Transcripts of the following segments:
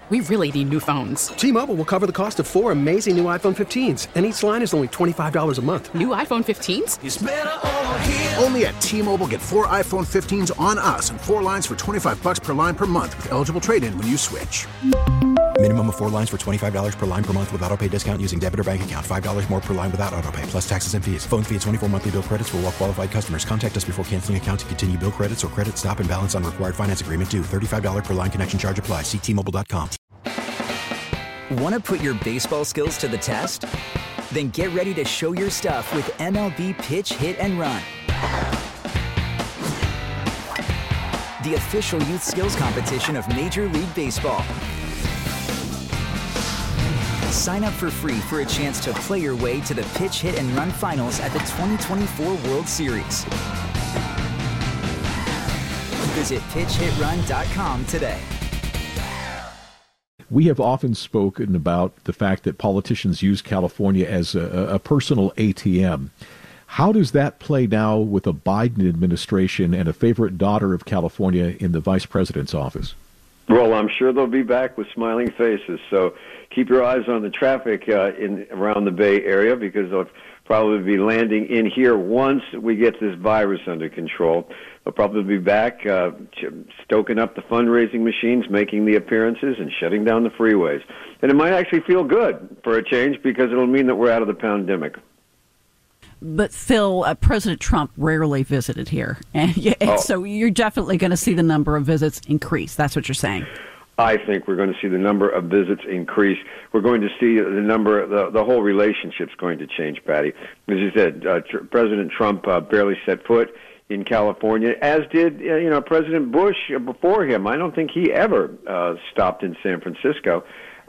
We really need new phones. T-Mobile will cover the cost of 4 amazing new iPhone 15s, and each line is only $25 a month. New iPhone 15s? It's better over here. Only at T-Mobile, get 4 iPhone 15s on us and 4 lines for $25 per line per month with eligible trade-in when you switch. Minimum of 4 lines for $25 per line per month with autopay discount using debit or bank account. $5 more per line without autopay, plus taxes and fees. Phone fee at 24 monthly bill credits for well-qualified customers. Contact us before canceling account to continue bill credits or credit stop and balance on required finance agreement due. $35 per line connection charge applies. See T-Mobile.com. Want to put your baseball skills to the test? Then get ready to show your stuff with MLB Pitch, Hit, and Run. The official youth skills competition of Major League Baseball. Sign up for free for a chance to play your way to the Pitch, Hit, and Run finals at the 2024 World Series. Visit pitchhitrun.com today. We have often spoken about the fact that politicians use California as a personal ATM. How does that play now with a Biden administration and a favorite daughter of California in the vice president's office? Well, I'm sure they'll be back with smiling faces. So keep your eyes on the traffic around the Bay Area, because they'll probably be landing in here once we get this virus under control. They'll probably be back stoking up the fundraising machines, making the appearances, and shutting down the freeways. And it might actually feel good for a change, because it'll mean that we're out of the pandemic. But, Phil, President Trump rarely visited here. And so you're definitely going to see the number of visits increase. That's what you're saying. I think we're going to see the number of visits increase. We're going to see the number, the whole relationship's going to change, Patty. As you said, President Trump barely set foot in California, as did President Bush before him. I don't think he ever stopped in San Francisco.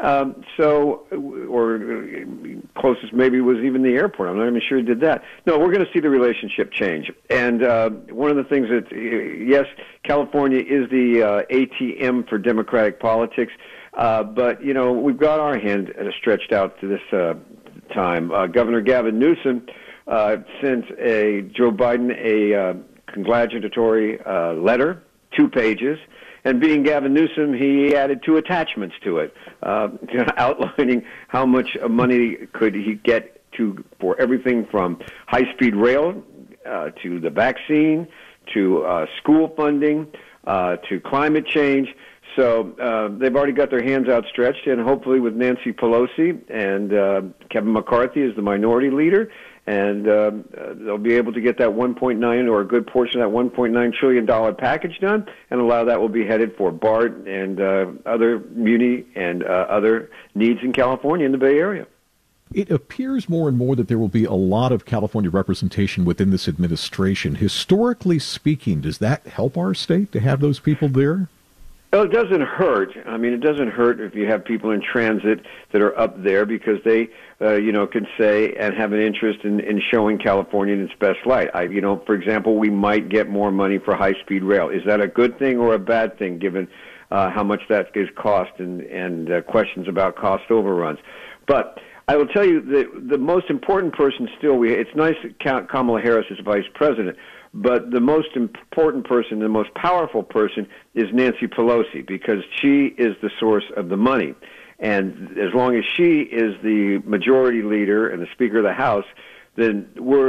Or closest maybe was even the airport. I'm not even sure he did that. No, we're going to see the relationship change. And one of the things that, yes, California is the ATM for Democratic politics, but, we've got our hand stretched out to this time. Governor Gavin Newsom sent Joe Biden a congratulatory letter, 2 pages. And being Gavin Newsom, he added 2 attachments to it, outlining how much money could he get for everything from high-speed rail to the vaccine to school funding to climate change. So they've already got their hands outstretched, and hopefully with Nancy Pelosi and Kevin McCarthy as the minority leader, and they'll be able to get that 1.9 or a good portion of that $1.9 trillion package done, and a lot of that will be headed for BART and other muni and other needs in California in the Bay Area. It appears more and more that there will be a lot of California representation within this administration. Historically speaking, does that help our state to have those people there? Well, it doesn't hurt. I mean, it doesn't hurt if you have people in transit that are up there, because they, can say and have an interest in showing California in its best light. For example, we might get more money for high-speed rail. Is that a good thing or a bad thing, given how much that is cost and questions about cost overruns? But I will tell you that the most important person still, it's nice that Kamala Harris is vice president, but the most important person, the most powerful person, is Nancy Pelosi, because she is the source of the money. And as long as she is the majority leader and the Speaker of the House, then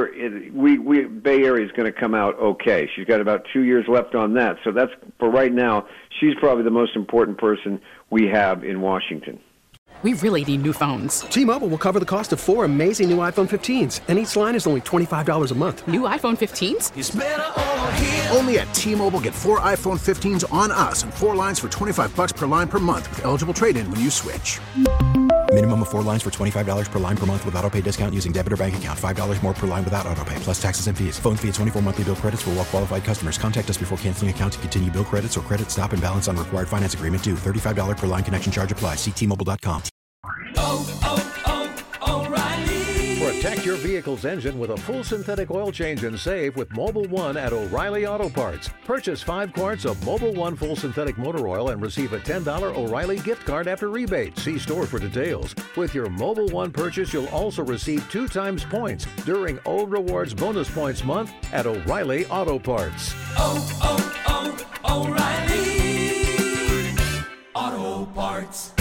Bay Area is going to come out okay. She's got about 2 years left on that. So that's, for right now, she's probably the most important person we have in Washington. We really need new phones. T-Mobile will cover the cost of 4 amazing new iPhone 15s, and each line is only $25 a month. New iPhone 15s? It's better over here. Only at T-Mobile, get 4 iPhone 15s on us and 4 lines for $25 per line per month with eligible trade-in when you switch. Minimum of 4 lines for $25 per line per month with autopay discount using debit or bank account. $5 more per line without autopay, plus taxes and fees. Phone fee at 24 monthly bill credits for well-qualified customers. Contact us before canceling account to continue bill credits or credit stop and balance on required finance agreement due. $35 per line connection charge applies. See T-Mobile.com. O'Reilly. Protect your vehicle's engine with a full synthetic oil change and save with Mobil 1 at O'Reilly Auto Parts. Purchase 5 quarts of Mobil 1 full synthetic motor oil and receive a $10 O'Reilly gift card after rebate. See store for details. With your Mobil 1 purchase, you'll also receive 2 times points during O Rewards Bonus Points Month at O'Reilly Auto Parts. O'Reilly Auto Parts.